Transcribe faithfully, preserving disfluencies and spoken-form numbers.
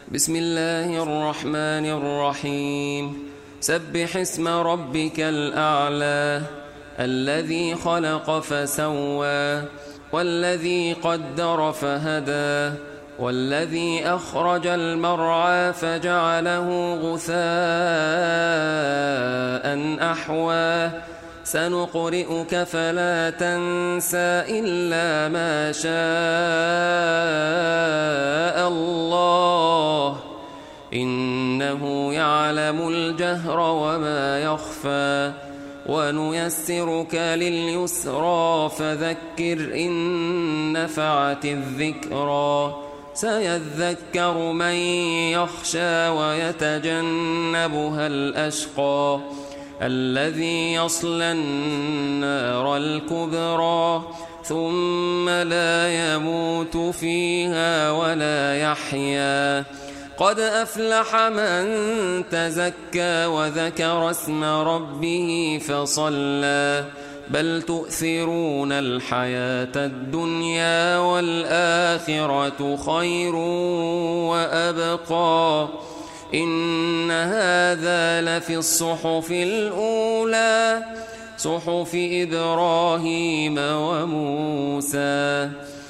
بسم الله الرحمن الرحيم سبح اسم ربك الأعلى الذي خلق فسوى والذي قدر فهدى والذي أخرج المرعى فجعله غثاء أحوى سنقرئك فلا تنسى إلا ما شاء الله إنه يعلم الجهر وما يخفى ونيسرك لليسرى فذكر إن نفعت الذكرى سيذكر من يخشى ويتجنبها الأشقى الذي يصلى النار الكبرى ثم لا يموت فيها ولا يحيا قد أفلح من تزكى وذكر اسم ربه فصلى بل تؤثرون الحياة الدنيا والآخرة خير وأبقى إن هذا لفي الصحف الأولى صحف إبراهيم وموسى